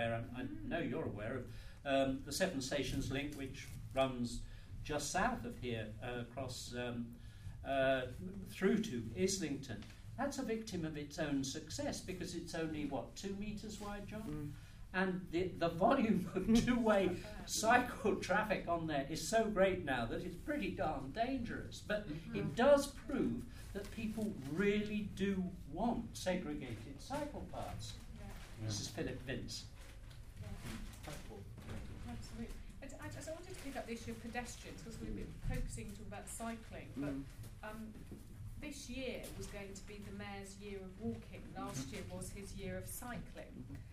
aware, I know you're aware of the Seven Stations link, which runs just south of here, across through to Islington. That's a victim of its own success because it's only, what, 2 metres wide, John? And the volume of two-way cycle traffic on there is so great now that it's pretty darn dangerous. But it does prove that people really do want segregated cycle paths. This is Philip Vince. Absolutely. I wanted to pick up the issue of pedestrians because we've been focusing about cycling, but this year was going to be the Mayor's year of walking. Last year was his year of cycling.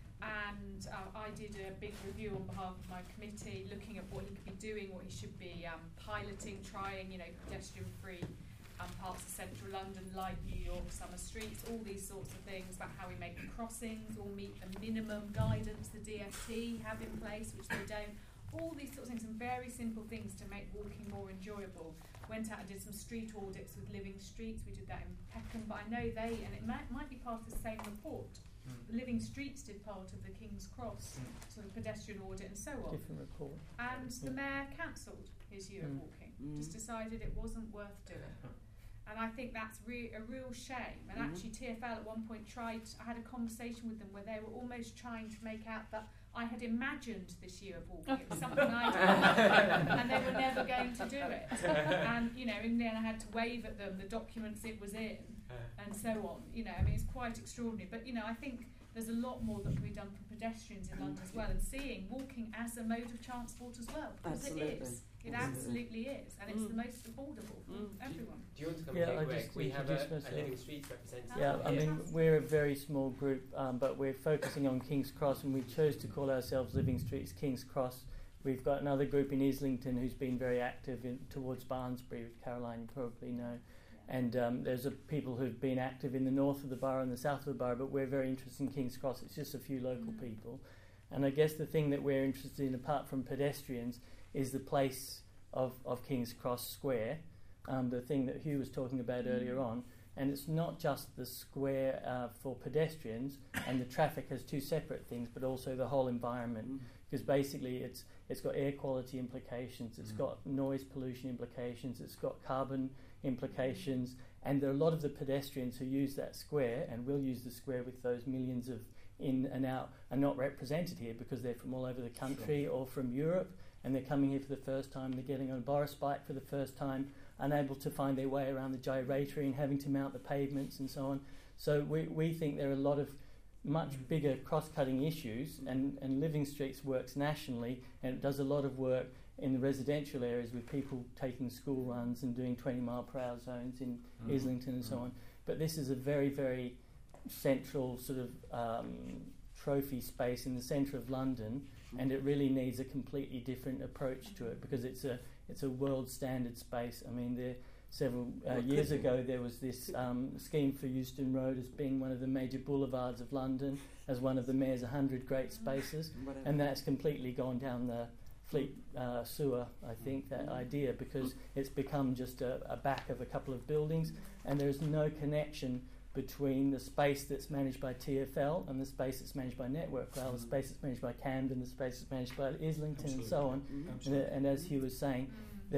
And I did a big review on behalf of my committee, looking at what he could be doing, what he should be piloting, trying, pedestrian-free parts of central London, like New York, summer streets, all these sorts of things about how we make the crossings or meet the minimum guidance the DfT have in place, which they don't. All these sorts of things, some very simple things to make walking more enjoyable. Went out and did some street audits with Living Streets. We did that in Peckham, but I know and it might be part of the same report. Living Streets did part of the King's Cross sort of pedestrian audit and so on. Different report. And the Mayor cancelled his year of walking. Just decided it wasn't worth doing. And I think that's a real shame. And actually TfL at one point I had a conversation with them where they were almost trying to make out that I had imagined this year of walking. It was something I'd done, and they were never going to do it. And, in the end I had to wave at them the documents it was in, and so on. It's quite extraordinary. But, I think there's a lot more that can be done for pedestrians in London as well, and seeing walking as a mode of transport as well. Because it is. It absolutely is. And it's the most affordable for everyone. Do you want to come take Greg? We have a Living Streets representative. Yeah, I mean, we're a very small group, but we're focusing on King's Cross, and we chose to call ourselves Living Streets King's Cross. We've got another group in Islington who's been very active towards Barnsbury, which Caroline you probably know. And there's people who've been active in the north of the borough and the south of the borough, but we're very interested in King's Cross. It's just a few local people. And I guess the thing that we're interested in, apart from pedestrians, is the place of King's Cross Square, the thing that Hugh was talking about earlier on. And it's not just the square for pedestrians, and the traffic has two separate things, but also the whole environment. Because basically it's got air quality implications, it's got noise pollution implications, it's got carbon implications, and there are a lot of the pedestrians who use that square and will use the square with those millions of in and out are not represented here because they're from all over the country or from Europe, and they're coming here for the first time, they're getting on a Boris bike for the first time, unable to find their way around the gyratory and having to mount the pavements and so on. So we think there are a lot of much bigger cross-cutting issues, and Living Streets works nationally, and it does a lot of work in the residential areas with people taking school runs and doing 20-mile-per-hour zones in Islington and so on. But this is a very, very central sort of trophy space in the centre of London, and it really needs a completely different approach to it because it's a world standard space. I mean, several years ago there was this scheme for Euston Road as being one of the major boulevards of London, as one of the Mayor's 100 great spaces, and that's completely gone down the Fleet sewer, I think, that idea, because it's become just a back of a couple of buildings, and there's no connection between the space that's managed by TfL and the space that's managed by Network Rail, the space that's managed by Camden, the space that's managed by Islington, and so on. And as Hugh was saying,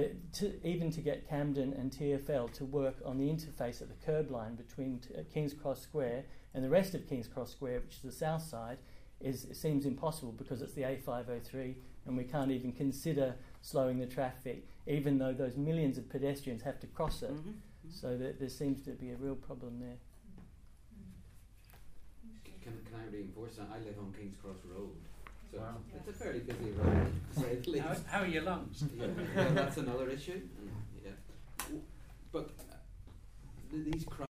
even to get Camden and TfL to work on the interface at the curb line between King's Cross Square and the rest of King's Cross Square, which is the south side, it seems impossible because it's the A503, and we can't even consider slowing the traffic, even though those millions of pedestrians have to cross it. So there seems to be a real problem there. Can I reinforce that? I live on King's Cross Road, so it's a fairly busy road, to say the least. How are your lungs? Yeah, that's another issue. Yeah. But these